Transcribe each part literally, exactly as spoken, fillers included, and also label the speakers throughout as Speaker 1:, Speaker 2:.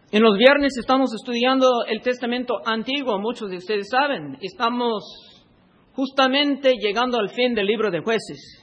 Speaker 1: En los viernes estamos estudiando el Testamento Antiguo, muchos de ustedes saben. Estamos justamente llegando al fin del libro de Jueces.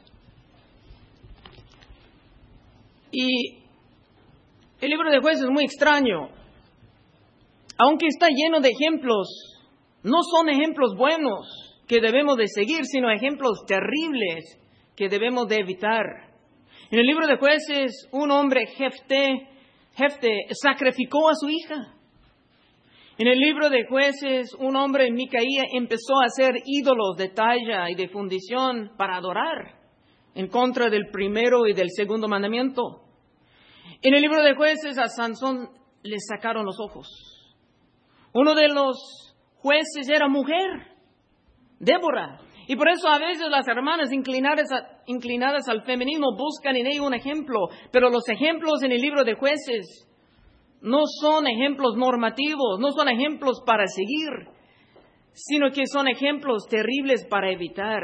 Speaker 1: Y el libro de Jueces es muy extraño. Aunque está lleno de ejemplos, no son ejemplos buenos que debemos de seguir, sino ejemplos terribles que debemos de evitar. En el libro de Jueces, un hombre, Jefté, Jefté sacrificó a su hija. En el libro de Jueces, un hombre, Micaía, empezó a hacer ídolos de talla y de fundición para adorar en contra del primero y del segundo mandamiento. En el libro de Jueces, a Sansón le sacaron los ojos. Uno de los jueces era mujer, Débora. Y por eso a veces las hermanas inclinadas, a, inclinadas al feminismo buscan en ello un ejemplo. Pero los ejemplos en el libro de Jueces no son ejemplos normativos, no son ejemplos para seguir, sino que son ejemplos terribles para evitar.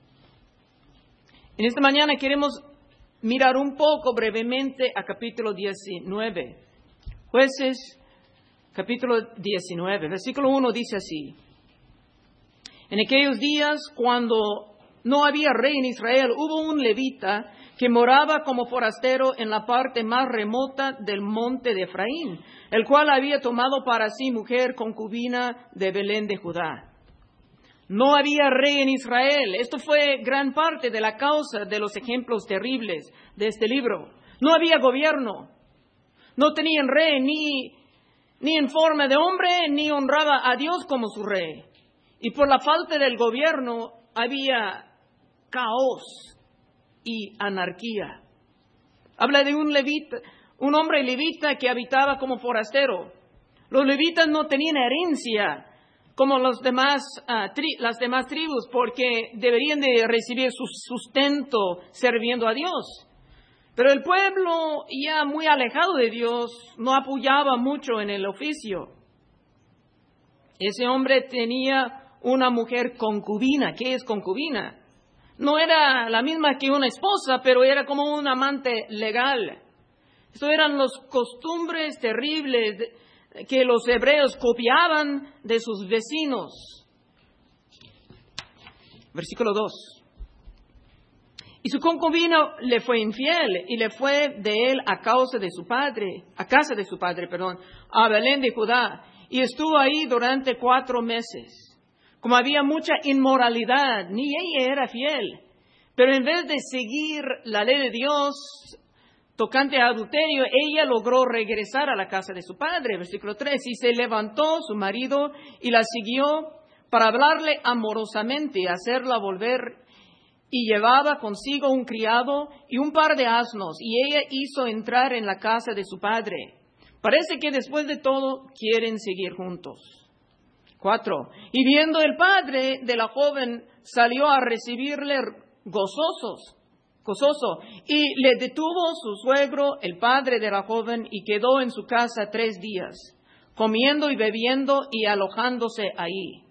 Speaker 1: En esta mañana queremos mirar un poco brevemente a capítulo diecinueve. Jueces, capítulo diecinueve, versículo uno dice así. En aquellos días, cuando no había rey en Israel, hubo un levita que moraba como forastero en la parte más remota del monte de Efraín, el cual había tomado para sí mujer concubina de Belén de Judá. No había rey en Israel. Esto fue gran parte de la causa de los ejemplos terribles de este libro. No había gobierno. No tenían rey ni, ni en forma de hombre, ni honraba a Dios como su rey. Y por la falta del gobierno había caos y anarquía. Habla de un levita, un hombre levita que habitaba como forastero. Los levitas no tenían herencia como los demás, uh, tri, las demás tribus, porque deberían de recibir su sustento sirviendo a Dios. Pero el pueblo, ya muy alejado de Dios, no apoyaba mucho en el oficio. Ese hombre tenía una mujer concubina. ¿Qué es concubina? No era la misma que una esposa, pero era como un amante legal. Esto eran las costumbres terribles que los hebreos copiaban de sus vecinos. Versículo dos. Y su concubina le fue infiel y le fue de él a causa de su padre, a casa de su padre, perdón, a Belén de Judá, y estuvo ahí durante cuatro meses. Como había mucha inmoralidad, ni ella era fiel. Pero en vez de seguir la ley de Dios tocante a adulterio, ella logró regresar a la casa de su padre. Versículo tres. Y se levantó su marido y la siguió para hablarle amorosamente y hacerla volver. Y llevaba consigo un criado y un par de asnos. Y ella hizo entrar en la casa de su padre. Parece que después de todo quieren seguir juntos. Cuatro. Y viendo el padre de la joven, salió a recibirle gozosos, gozoso, y le detuvo su suegro, el padre de la joven, y quedó en su casa tres días, comiendo y bebiendo y alojándose ahí.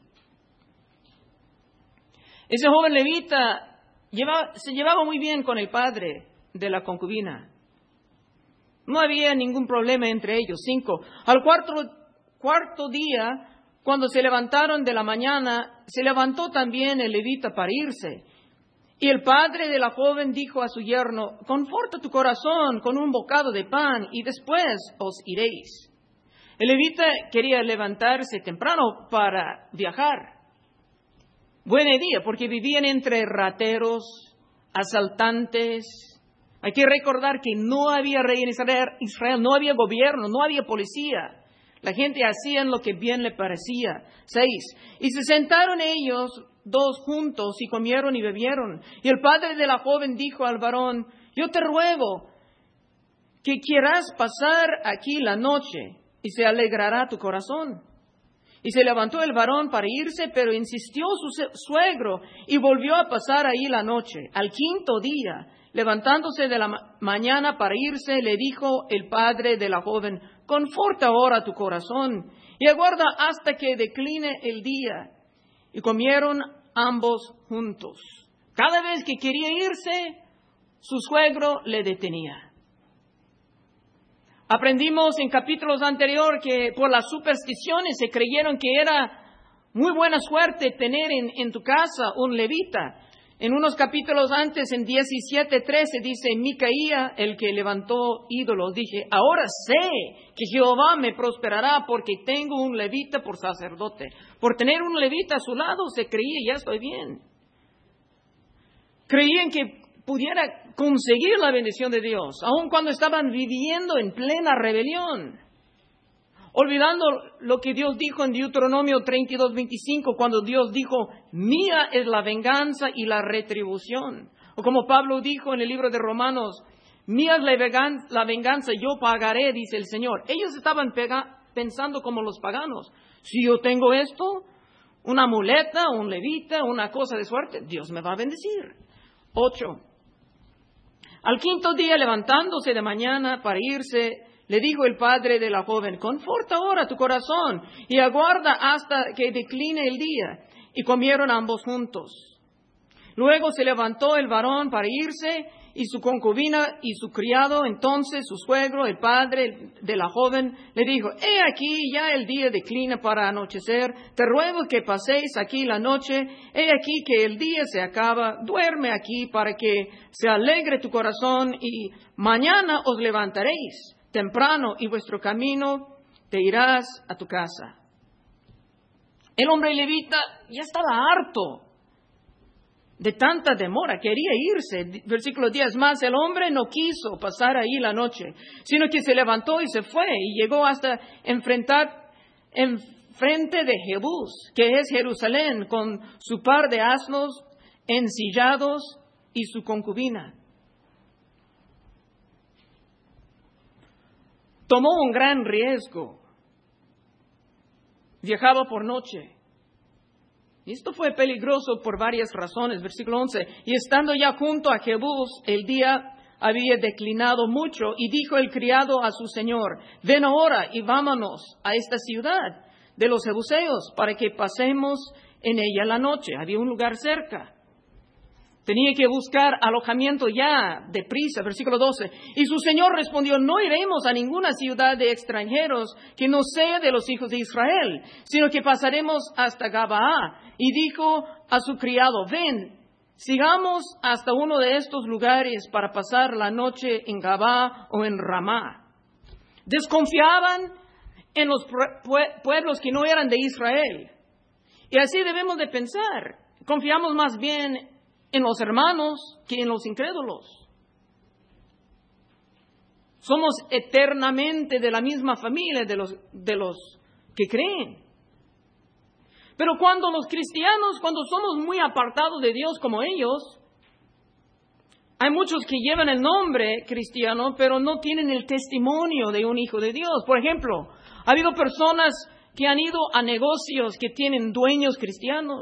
Speaker 1: Ese joven levita lleva, se llevaba muy bien con el padre de la concubina. No había ningún problema entre ellos. Cinco. Al cuarto, cuarto día, cuando se levantaron de la mañana, se levantó también el levita para irse. Y el padre de la joven dijo a su yerno, conforta tu corazón con un bocado de pan y después os iréis. El levita quería levantarse temprano para viajar. Buen día, porque vivían entre rateros, asaltantes. Hay que recordar que no había rey en Israel, no había gobierno, no había policía. La gente hacía lo que bien le parecía. Seis. Y se sentaron ellos dos juntos y comieron y bebieron. Y el padre de la joven dijo al varón, yo te ruego que quieras pasar aquí la noche y se alegrará tu corazón. Y se levantó el varón para irse, pero insistió su suegro y volvió a pasar ahí la noche. Al quinto día, levantándose de la ma- mañana para irse, le dijo el padre de la joven, conforta ahora tu corazón y aguarda hasta que decline el día. Y comieron ambos juntos. Cada vez que quería irse, su suegro le detenía. Aprendimos en capítulos anteriores que por las supersticiones se creyeron que era muy buena suerte tener en, en tu casa un levita. En unos capítulos antes, en diecisiete trece, dice, Micaía, el que levantó ídolos, dije, ahora sé que Jehová me prosperará porque tengo un levita por sacerdote. Por tener un levita a su lado se creía, ya estoy bien. Creían que pudiera conseguir la bendición de Dios, aun cuando estaban viviendo en plena rebelión. Olvidando lo que Dios dijo en Deuteronomio treinta y dos veinticinco, cuando Dios dijo, mía es la venganza y la retribución. O como Pablo dijo en el libro de Romanos, mía es la venganza, la venganza, yo pagaré, dice el Señor. Ellos estaban pega- pensando como los paganos. Si yo tengo esto, una muleta, un levita, una cosa de suerte, Dios me va a bendecir. Ocho. Al quinto día, levantándose de mañana para irse, le dijo el padre de la joven, conforta ahora tu corazón y aguarda hasta que decline el día. Y comieron ambos juntos. Luego se levantó el varón para irse y su concubina y su criado. Entonces su suegro, el padre de la joven, le dijo, he aquí ya el día declina para anochecer. Te ruego que paséis aquí la noche. He aquí que el día se acaba. Duerme aquí para que se alegre tu corazón y mañana os levantaréis temprano y vuestro camino te irás a tu casa. El hombre levita ya estaba harto de tanta demora, quería irse. Versículo diez, más el hombre no quiso pasar ahí la noche, sino que se levantó y se fue y llegó hasta enfrentar en frente de Jebús, que es Jerusalén, con su par de asnos ensillados y su concubina. Tomó un gran riesgo. Viajaba por noche. Y esto fue peligroso por varias razones. Versículo once. Y estando ya junto a Jebús, el día había declinado mucho, y dijo el criado a su señor, ven ahora y vámonos a esta ciudad de los jebuseos, para que pasemos en ella la noche. Había un lugar cerca. Tenía que buscar alojamiento ya, deprisa. Versículo doce. Y su señor respondió, no iremos a ninguna ciudad de extranjeros que no sea de los hijos de Israel, sino que pasaremos hasta Gabaá. Y dijo a su criado, ven, sigamos hasta uno de estos lugares para pasar la noche en Gabaá o en Ramá. Desconfiaban en los pueblos que no eran de Israel. Y así debemos de pensar. Confiamos más bien en los hermanos que en los incrédulos. Somos eternamente de la misma familia de los, de los que creen. Pero cuando los cristianos, cuando somos muy apartados de Dios como ellos, hay muchos que llevan el nombre cristiano, pero no tienen el testimonio de un hijo de Dios. Por ejemplo, ha habido personas que han ido a negocios que tienen dueños cristianos,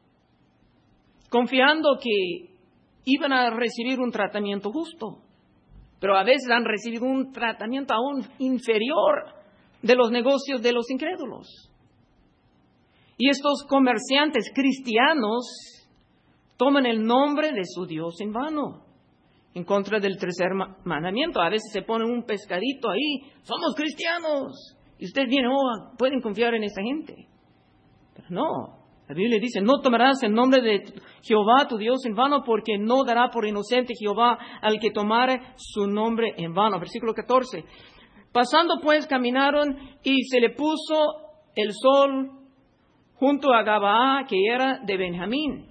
Speaker 1: confiando que iban a recibir un tratamiento justo, pero a veces han recibido un tratamiento aún inferior de los negocios de los incrédulos. Y estos comerciantes cristianos toman el nombre de su Dios en vano, en contra del tercer mandamiento. A veces se pone un pescadito ahí, somos cristianos, y ustedes vienen, oh, pueden confiar en esta gente. Pero no. La Biblia dice, no tomarás el nombre de Jehová tu Dios en vano, porque no dará por inocente Jehová al que tomare su nombre en vano. Versículo catorce. Pasando pues caminaron y se le puso el sol junto a Gabaá, que era de Benjamín.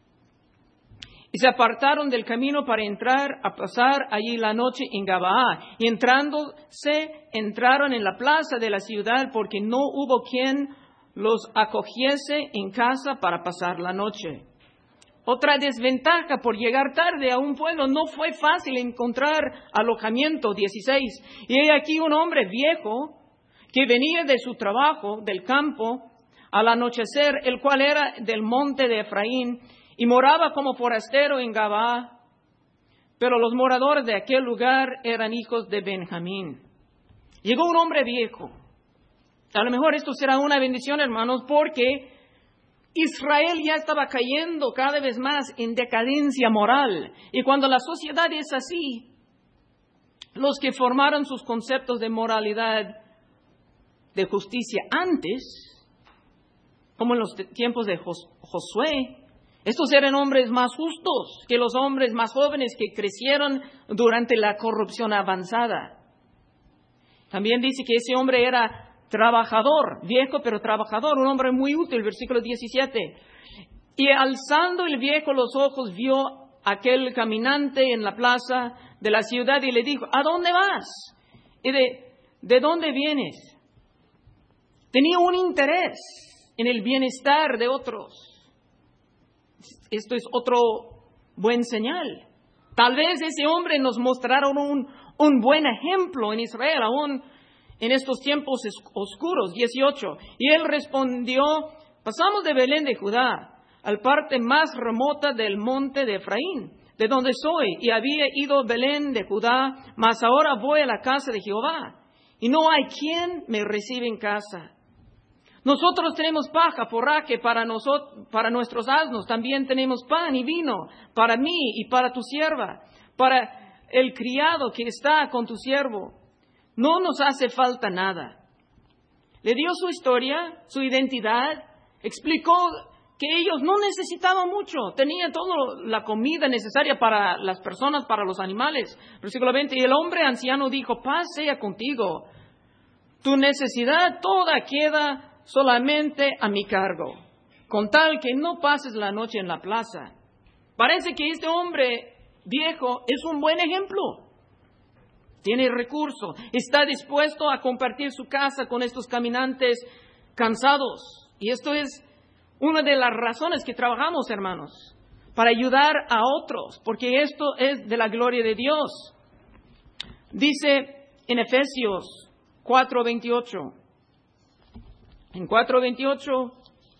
Speaker 1: Y se apartaron del camino para entrar a pasar allí la noche en Gabaá. Y entrándose, entraron en la plaza de la ciudad, porque no hubo quien los acogiese en casa para pasar la noche. Otra desventaja por llegar tarde a un pueblo, no fue fácil encontrar alojamiento. dieciséis. Y he aquí un hombre viejo que venía de su trabajo, del campo, al anochecer, el cual era del monte de Efraín, y moraba como forastero en Gabaá. Pero los moradores de aquel lugar eran hijos de Benjamín. Llegó un hombre viejo. A lo mejor esto será una bendición, hermanos, porque Israel ya estaba cayendo cada vez más en decadencia moral. Y cuando la sociedad es así, los que formaron sus conceptos de moralidad, de justicia antes, como en los tiempos de Jos- Josué, estos eran hombres más justos que los hombres más jóvenes que crecieron durante la corrupción avanzada. También dice que ese hombre era trabajador, viejo pero trabajador, un hombre muy útil, versículo diecisiete. Y alzando el viejo los ojos, vio aquel caminante en la plaza de la ciudad y le dijo, ¿a dónde vas? ¿Y de, de dónde vienes? Tenía un interés en el bienestar de otros. Esto es otro buen señal. Tal vez ese hombre nos mostrara un, un buen ejemplo en Israel, aún en estos tiempos oscuros. dieciocho. Y él respondió, pasamos de Belén de Judá al parte más remota del monte de Efraín, de donde soy, y había ido a Belén de Judá, mas ahora voy a la casa de Jehová, y no hay quien me reciba en casa. Nosotros tenemos paja, forraje para nosotros, para nuestros asnos, también tenemos pan y vino para mí y para tu sierva, para el criado que está con tu siervo. No nos hace falta nada. Le dio su historia, su identidad, explicó que ellos no necesitaban mucho, tenían toda la comida necesaria para las personas, para los animales. Versículo veinte, y el hombre anciano dijo, paz sea contigo, tu necesidad toda queda solamente a mi cargo, con tal que no pases la noche en la plaza. Parece que este hombre viejo es un buen ejemplo. Tiene recursos, está dispuesto a compartir su casa con estos caminantes cansados. Y esto es una de las razones que trabajamos, hermanos, para ayudar a otros, porque esto es de la gloria de Dios. Dice en Efesios cuatro veintiocho, en cuatro veintiocho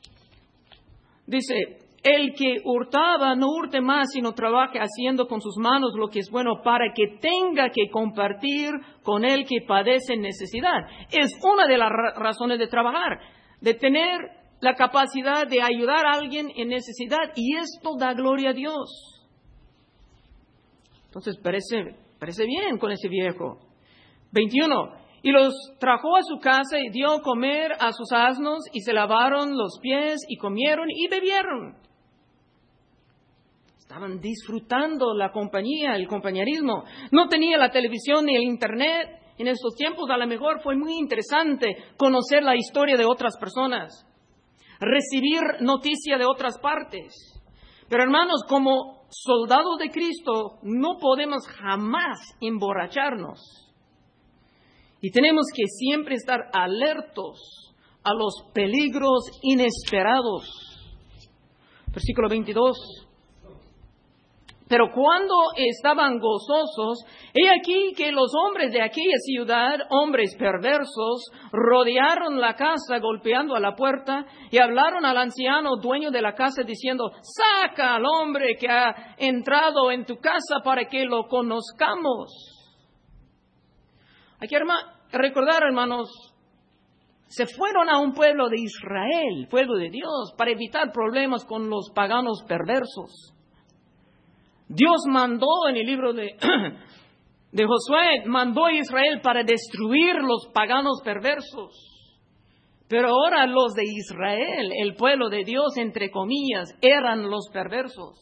Speaker 1: dice, el que hurtaba no hurte más, sino trabaje haciendo con sus manos lo que es bueno para que tenga que compartir con el que padece necesidad. Es una de las ra- razones de trabajar, de tener la capacidad de ayudar a alguien en necesidad, y esto da gloria a Dios. Entonces parece, parece bien con ese viejo. veintiuno. Y los trajo a su casa y dio a comer a sus asnos y se lavaron los pies y comieron y bebieron. Estaban disfrutando la compañía, el compañerismo. No tenía la televisión ni el internet. En estos tiempos a lo mejor fue muy interesante conocer la historia de otras personas, recibir noticia de otras partes. Pero hermanos, como soldados de Cristo, no podemos jamás emborracharnos. Y tenemos que siempre estar alertos a los peligros inesperados. Versículo veintidós. Pero cuando estaban gozosos, he aquí que los hombres de aquella ciudad, hombres perversos, rodearon la casa golpeando a la puerta y hablaron al anciano dueño de la casa diciendo, saca al hombre que ha entrado en tu casa para que lo conozcamos. Hay que recordar, hermanos, se fueron a un pueblo de Israel, pueblo de Dios, para evitar problemas con los paganos perversos. Dios mandó en el libro de, de Josué, mandó a Israel para destruir los paganos perversos. Pero ahora los de Israel, el pueblo de Dios, entre comillas, eran los perversos.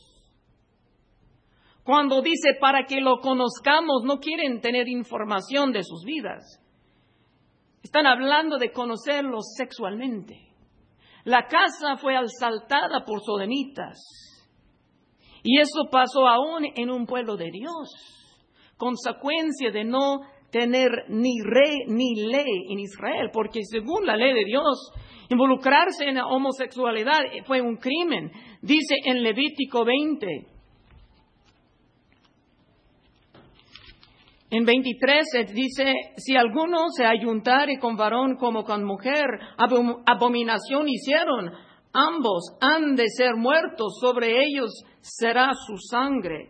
Speaker 1: Cuando dice para que lo conozcamos, no quieren tener información de sus vidas. Están hablando de conocerlos sexualmente. La casa fue asaltada por sodomitas. Y eso pasó aún en un pueblo de Dios. Consecuencia de no tener ni rey ni ley en Israel. Porque según la ley de Dios, involucrarse en la homosexualidad fue un crimen. Dice en Levítico veinte. En veintitrés dice, si alguno se ayuntare con varón como con mujer, abom- abominación hicieron, ambos han de ser muertos, sobre ellos será su sangre.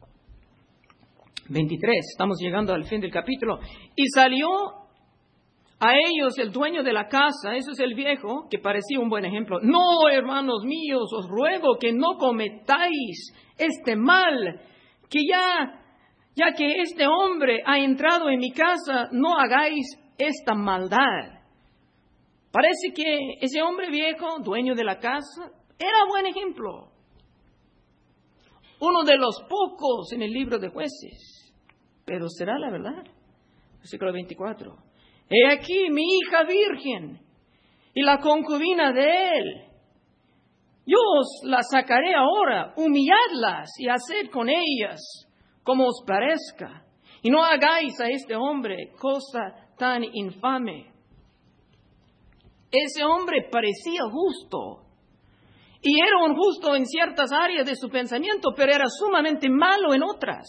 Speaker 1: veintitrés, estamos llegando al fin del capítulo. Y salió A ellos, el dueño de la casa, eso es el viejo, que parecía un buen ejemplo. No, hermanos míos, os ruego que no cometáis este mal, que ya, ya que este hombre ha entrado en mi casa, no hagáis esta maldad. Parece que ese hombre viejo, dueño de la casa, era buen ejemplo. Uno de los pocos en el libro de Jueces. Pero será la verdad. Versículo veinticuatro. He aquí mi hija virgen y la concubina de él. Yo os las sacaré ahora, humilladlas y haced con ellas como os parezca. Y no hagáis a este hombre cosa tan infame. Ese hombre parecía justo. Y era un justo en ciertas áreas de su pensamiento, pero era sumamente malo en otras.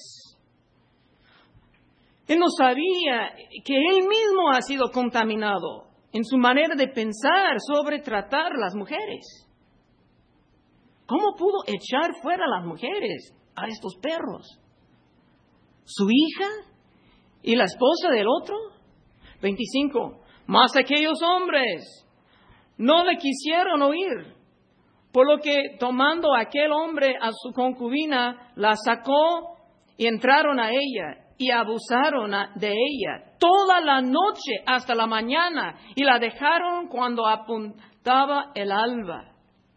Speaker 1: Él no sabía que él mismo ha sido contaminado en su manera de pensar sobre tratar a las mujeres. ¿Cómo pudo echar fuera a las mujeres, a estos perros? ¿Su hija y la esposa del otro? veinticinco. Mas aquellos hombres no le quisieron oír, por lo que tomando aquel hombre a su concubina, la sacó y entraron a ella y abusaron de ella toda la noche hasta la mañana y la dejaron cuando apuntaba el alba.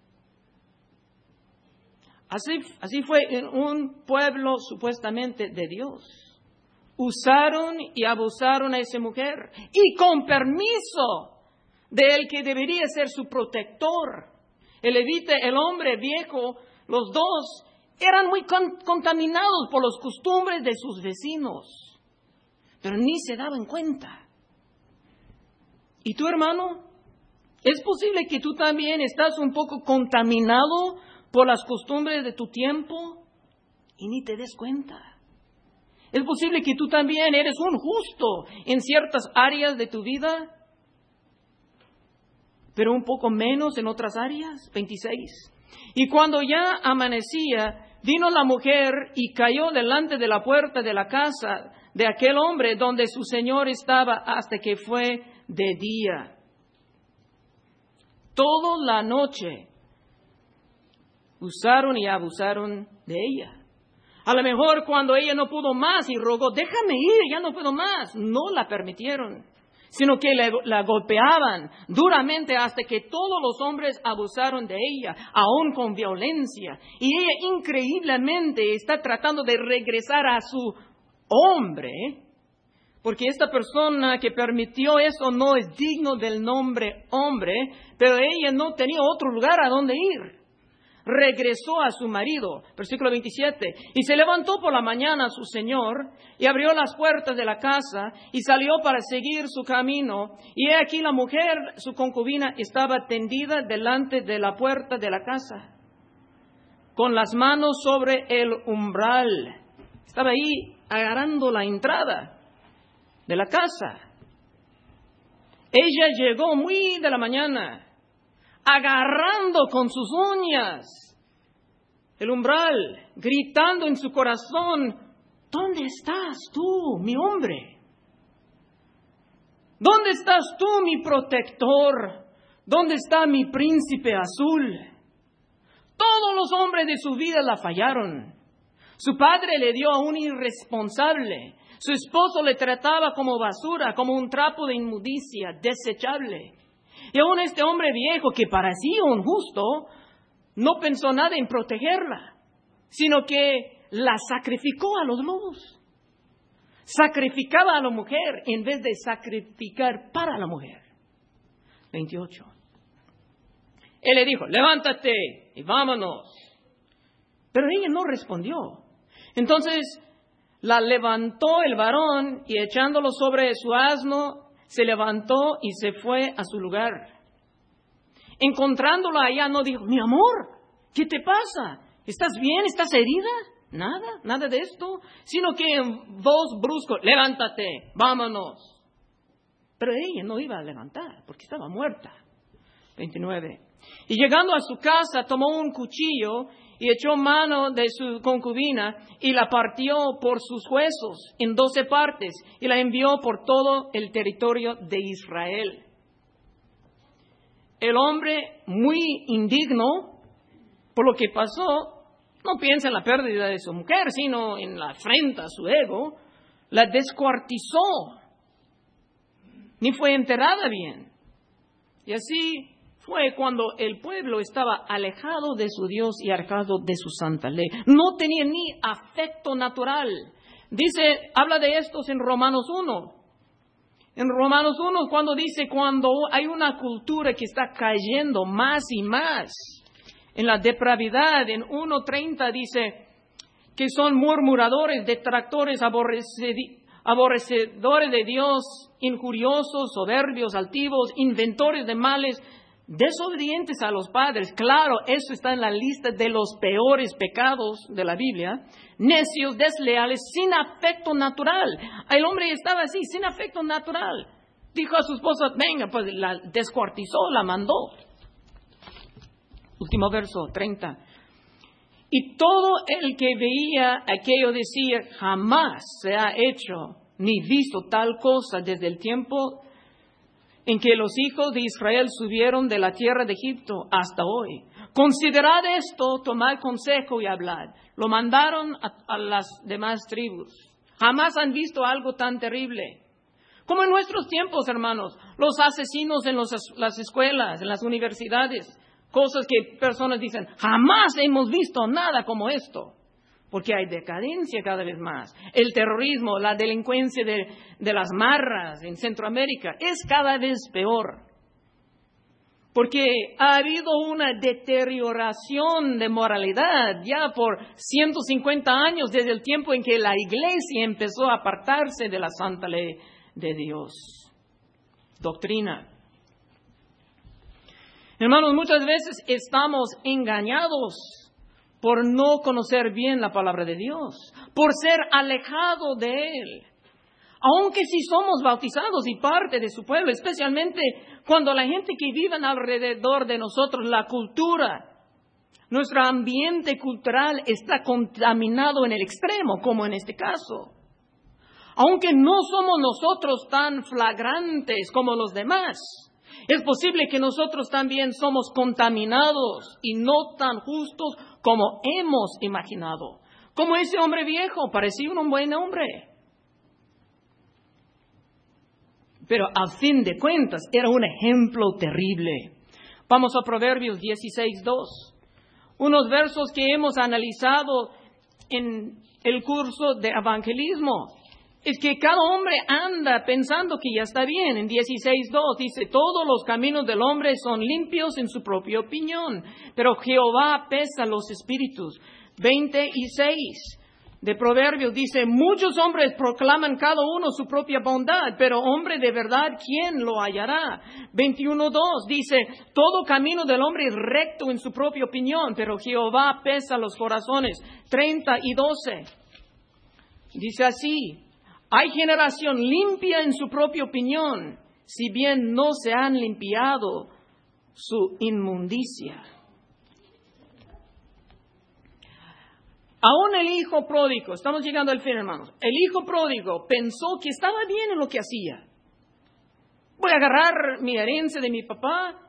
Speaker 1: Así, así fue en un pueblo supuestamente de Dios. Usaron y abusaron a esa mujer y con permiso del que debería ser su protector. El levita, el hombre viejo, los dos eran muy con, contaminados por las costumbres de sus vecinos, pero ni se daban cuenta. ¿Y tú, hermano? ¿Es posible que tú también estás un poco contaminado por las costumbres de tu tiempo y ni te des cuenta? ¿Es posible que tú también eres un justo en ciertas áreas de tu vida, pero un poco menos en otras áreas? veintiséis. Y cuando ya amanecía, vino la mujer y cayó delante de la puerta de la casa de aquel hombre donde su señor estaba hasta que fue de día. Toda la noche usaron y abusaron de ella. A lo mejor cuando ella no pudo más y rogó, déjame ir, ya no puedo más, no la permitieron, sino que la, la golpeaban duramente hasta que todos los hombres abusaron de ella, aún con violencia. Y ella increíblemente está tratando de regresar a su hombre, porque esta persona que permitió eso no es digno del nombre hombre, pero ella no tenía otro lugar a donde ir. Regresó a su marido, versículo veintisiete, y se levantó por la mañana a su señor, y abrió las puertas de la casa, y salió para seguir su camino, y he aquí la mujer, su concubina, estaba tendida delante de la puerta de la casa, con las manos sobre el umbral. Estaba ahí agarrando la entrada de la casa. Ella llegó muy de la mañana, agarrando con sus uñas el umbral, gritando en su corazón, ¿dónde estás tú, mi hombre? ¿Dónde estás tú, mi protector? ¿Dónde está mi príncipe azul? Todos los hombres de su vida la fallaron. Su padre le dio a un irresponsable. Su esposo le trataba como basura, como un trapo de inmundicia, desechable. Y aún este hombre viejo, que parecía un justo, no pensó nada en protegerla, sino que la sacrificó a los lobos. Sacrificaba a la mujer en vez de sacrificar para la mujer. veintiocho. Él le dijo, levántate y vámonos. Pero ella no respondió. Entonces la levantó el varón y echándolo sobre su asno, se levantó y se fue a su lugar. Encontrándola allá, no dijo, mi amor, ¿qué te pasa? ¿Estás bien? ¿Estás herida? Nada, nada de esto. Sino que en voz brusco, levántate, vámonos. Pero ella no iba a levantar porque estaba muerta. veintinueve. Y llegando a su casa, tomó un cuchillo y echó mano de su concubina y la partió por sus huesos en doce partes y la envió por todo el territorio de Israel. El hombre, muy indigno por lo que pasó, no piensa en la pérdida de su mujer, sino en la afrenta a su ego, la descuartizó, ni fue enterrada bien. Y así fue cuando el pueblo estaba alejado de su Dios y alejado de su santa ley. No tenía ni afecto natural. Dice, habla de estos en Romanos uno. En Romanos uno, cuando dice, cuando hay una cultura que está cayendo más y más en la depravidad, en uno treinta dice que son murmuradores, detractores, aborrecedores, aborrecedores de Dios, injuriosos, soberbios, altivos, inventores de males, desobedientes a los padres. Claro, eso está en la lista de los peores pecados de la Biblia. Necios, desleales, sin afecto natural. El hombre estaba así, sin afecto natural. Dijo a su esposa, venga, pues la descuartizó, la mandó. Último verso, treinta. Y todo el que veía aquello decía, jamás se ha hecho ni visto tal cosa desde el tiempo en que los hijos de Israel subieron de la tierra de Egipto hasta hoy. Considerad esto, tomad consejo y hablad. Lo mandaron a, a las demás tribus. Jamás han visto algo tan terrible. Como en nuestros tiempos, hermanos, los asesinos en los, las escuelas, en las universidades, cosas que personas dicen, jamás hemos visto nada como esto. Porque hay decadencia cada vez más. El terrorismo, la delincuencia de, de las marras en Centroamérica es cada vez peor. Porque ha habido una deterioración de moralidad ya por ciento cincuenta años desde el tiempo en que la iglesia empezó a apartarse de la santa ley de Dios. Doctrina. Hermanos, muchas veces estamos engañados por no conocer bien la palabra de Dios, por ser alejado de Él. Aunque si somos bautizados y parte de su pueblo, especialmente cuando la gente que vive alrededor de nosotros, la cultura, nuestro ambiente cultural está contaminado en el extremo, como en este caso. Aunque no somos nosotros tan flagrantes como los demás, es posible que nosotros también somos contaminados y no tan justos como hemos imaginado. Como ese hombre viejo, parecía un buen hombre. Pero a fin de cuentas era un ejemplo terrible. Vamos a Proverbios dieciséis dos. Unos versos que hemos analizado en el curso de evangelismo. Es que cada hombre anda pensando que ya está bien. En dieciséis dos dice, todos los caminos del hombre son limpios en su propia opinión, pero Jehová pesa los espíritus. veinte y seis de Proverbios dice, muchos hombres proclaman cada uno su propia bondad, pero hombre de verdad, ¿quién lo hallará? veintiuno dos dice, todo camino del hombre es recto en su propia opinión, pero Jehová pesa los corazones. treinta y doce dice así, hay generación limpia en su propia opinión, si bien no se han limpiado su inmundicia. Aún el hijo pródigo, estamos llegando al fin, hermanos, el hijo pródigo pensó que estaba bien en lo que hacía. Voy a agarrar mi herencia de mi papá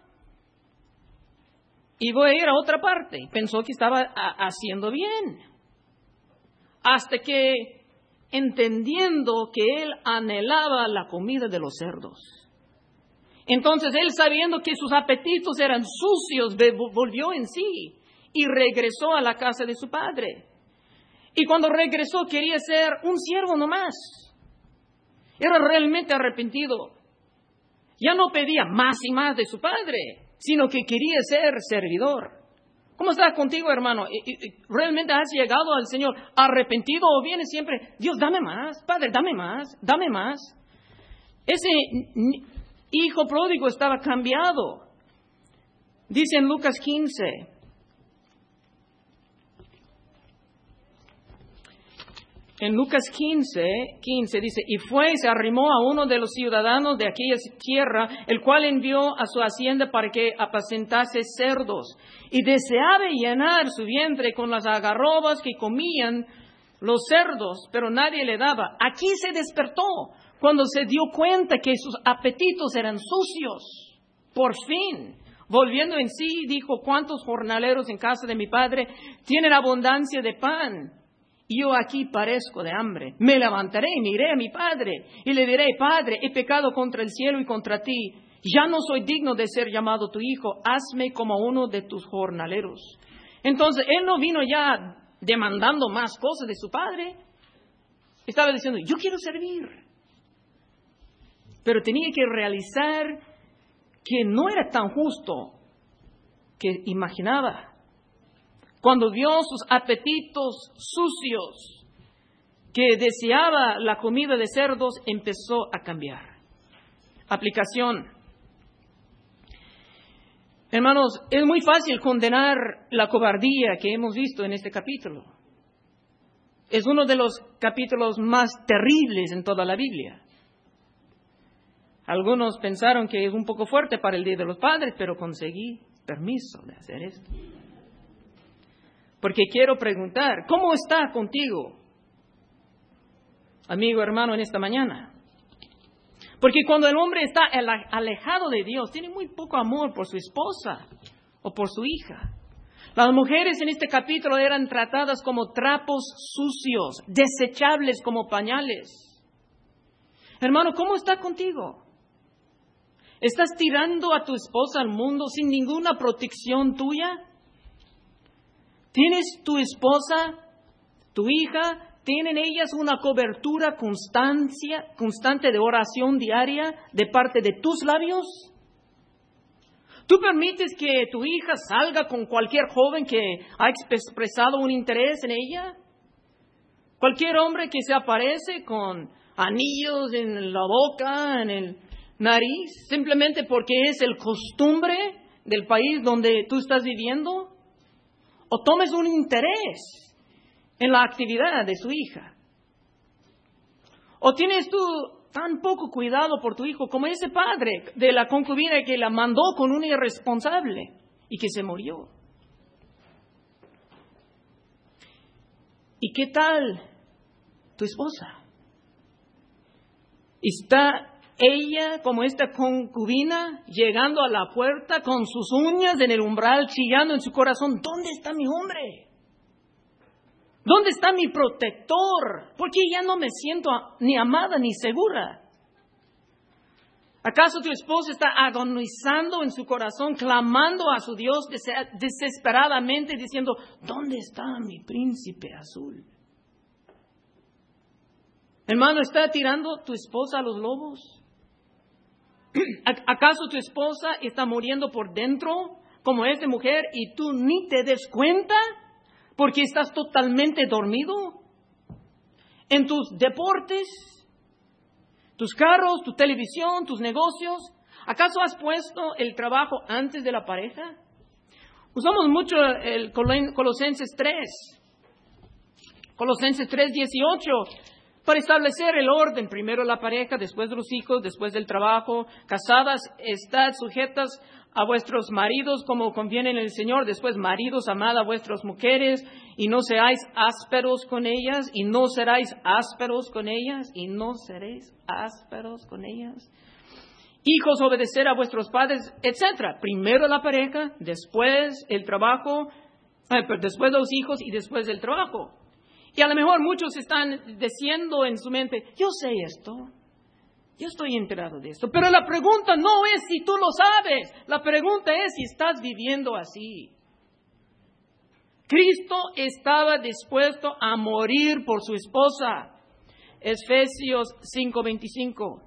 Speaker 1: y voy a ir a otra parte. Pensó que estaba a, haciendo bien. Hasta que, entendiendo que él anhelaba la comida de los cerdos. Entonces él, sabiendo que sus apetitos eran sucios, volvió en sí y regresó a la casa de su padre. Y cuando regresó quería ser un siervo nomás. Era realmente arrepentido. Ya no pedía más y más de su padre, sino que quería ser servidor. ¿Cómo está contigo, hermano? ¿Realmente has llegado al Señor arrepentido o vienes siempre, Dios, dame más, Padre, dame más, dame más? Ese hijo pródigo estaba cambiado. Dice en Lucas quince, En Lucas quince, quince dice, y fue y se arrimó a uno de los ciudadanos de aquella tierra, el cual envió a su hacienda para que apacentase cerdos. Y deseaba llenar su vientre con las algarrobas que comían los cerdos, pero nadie le daba. Aquí se despertó cuando se dio cuenta que sus apetitos eran sucios. Por fin, volviendo en sí, dijo, ¿cuántos jornaleros en casa de mi padre tienen abundancia de pan? Y yo aquí parezco de hambre. Me levantaré y me iré a mi padre y le diré, Padre, he pecado contra el cielo y contra ti. Ya no soy digno de ser llamado tu hijo. Hazme como uno de tus jornaleros. Entonces, él no vino ya demandando más cosas de su padre. Estaba diciendo, yo quiero servir. Pero tenía que realizar que no era tan justo que imaginaba. Cuando vio sus apetitos sucios, que deseaba la comida de cerdos, empezó a cambiar. Aplicación. Hermanos, es muy fácil condenar la cobardía que hemos visto en este capítulo. Es uno de los capítulos más terribles en toda la Biblia. Algunos pensaron que es un poco fuerte para el Día de los Padres, pero conseguí permiso de hacer esto. Porque quiero preguntar, ¿cómo está contigo, amigo, hermano, en esta mañana? Porque cuando el hombre está alejado de Dios, tiene muy poco amor por su esposa o por su hija. Las mujeres en este capítulo eran tratadas como trapos sucios, desechables como pañales. Hermano, ¿cómo está contigo? ¿Estás tirando a tu esposa al mundo sin ninguna protección tuya? ¿Tienes tu esposa, tu hija, tienen ellas una cobertura constancia, constante de oración diaria de parte de tus labios? ¿Tú permites que tu hija salga con cualquier joven que ha expresado un interés en ella? Cualquier hombre que se aparece con anillos en la boca, en el nariz, simplemente porque es el costumbre del país donde tú estás viviendo. O tomes un interés en la actividad de su hija. O tienes tú tan poco cuidado por tu hijo como ese padre de la concubina que la mandó con un irresponsable y que se murió. ¿Y qué tal tu esposa? ¿Está ella, como esta concubina, llegando a la puerta con sus uñas en el umbral, chillando en su corazón? ¿Dónde está mi hombre? ¿Dónde está mi protector? Porque ya no me siento ni amada ni segura. ¿Acaso tu esposa está agonizando en su corazón, clamando a su Dios desesperadamente, diciendo, ¿dónde está mi príncipe azul? Hermano, ¿está tirando tu esposa a los lobos? ¿Acaso tu esposa está muriendo por dentro como es de mujer y tú ni te des cuenta porque estás totalmente dormido? En tus deportes, tus carros, tu televisión, tus negocios, ¿acaso has puesto el trabajo antes de la pareja? Usamos mucho el Colosenses tres, Colosenses tres, dieciocho. Para establecer el orden, primero la pareja, después de los hijos, después del trabajo. Casadas, estad sujetas a vuestros maridos como conviene en el Señor. Después, maridos, amad a vuestras mujeres y no seáis ásperos con ellas y no seráis ásperos con ellas y no seréis ásperos con ellas. Hijos, obedecer a vuestros padres, etcétera. Primero la pareja, después el trabajo, eh, después los hijos y después el trabajo. Y a lo mejor muchos están diciendo en su mente, yo sé esto, yo estoy enterado de esto. Pero la pregunta no es si tú lo sabes, la pregunta es si estás viviendo así. Cristo estaba dispuesto a morir por su esposa. Efesios cinco veinticinco.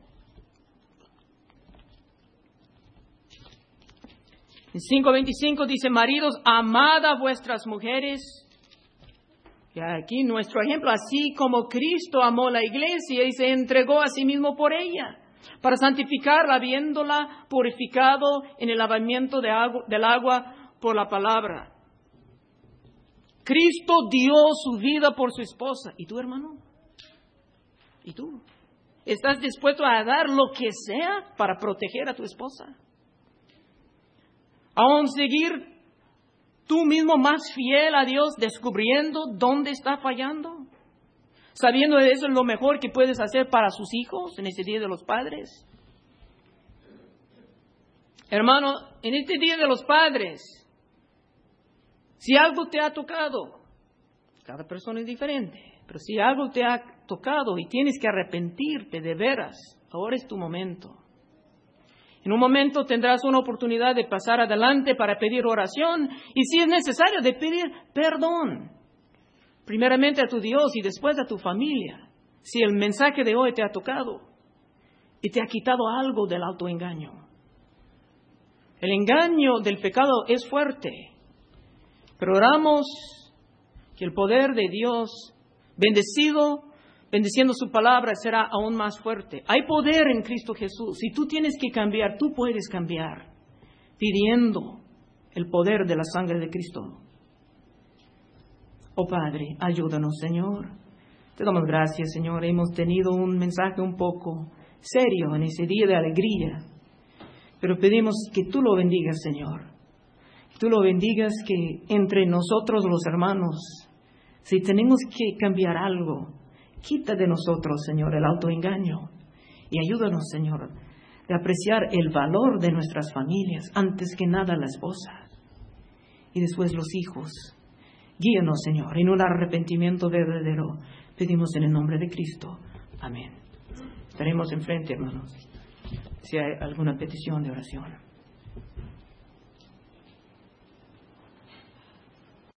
Speaker 1: En cinco veinticinco dice, maridos, amad a vuestras mujeres. Y aquí nuestro ejemplo, así como Cristo amó la iglesia y se entregó a sí mismo por ella, para santificarla, habiéndola purificado en el lavamiento de agua, del agua por la palabra. Cristo dio su vida por su esposa. ¿Y tú, hermano? ¿Y tú? ¿Estás dispuesto a dar lo que sea para proteger a tu esposa? ¿Aún seguir tú mismo más fiel a Dios, descubriendo dónde está fallando? Sabiendo que eso es lo mejor que puedes hacer para sus hijos en este Día de los Padres. Hermano, en este Día de los Padres, si algo te ha tocado, cada persona es diferente, pero si algo te ha tocado y tienes que arrepentirte de veras, ahora es tu momento. En un momento tendrás una oportunidad de pasar adelante para pedir oración y, si es necesario, de pedir perdón. Primeramente a tu Dios y después a tu familia, si el mensaje de hoy te ha tocado y te ha quitado algo del autoengaño. El engaño del pecado es fuerte, pero oramos que el poder de Dios, bendecido, bendiciendo su palabra, será aún más fuerte. Hay poder en Cristo Jesús. Si tú tienes que cambiar, tú puedes cambiar, pidiendo el poder de la sangre de Cristo. Oh Padre, ayúdanos, Señor. Te damos gracias, Señor. Hemos tenido un mensaje un poco serio en ese día de alegría, pero pedimos que tú lo bendigas, Señor. Que tú lo bendigas, que entre nosotros los hermanos, si tenemos que cambiar algo, quita de nosotros, Señor, el autoengaño y ayúdanos, Señor, de apreciar el valor de nuestras familias, antes que nada la esposa y después los hijos. Guíanos, Señor, en un arrepentimiento verdadero. Pedimos en el nombre de Cristo. Amén. Estaremos enfrente, hermanos, si hay alguna petición de oración.